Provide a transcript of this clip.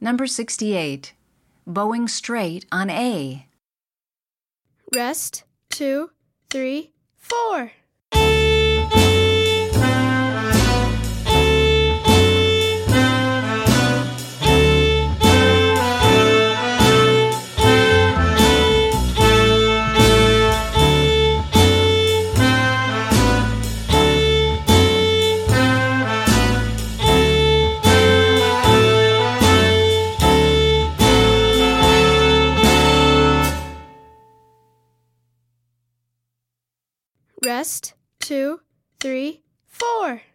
Number 68. Bowing straight on A. Rest, 2, 3, 4. Rest, 2, 3, 4.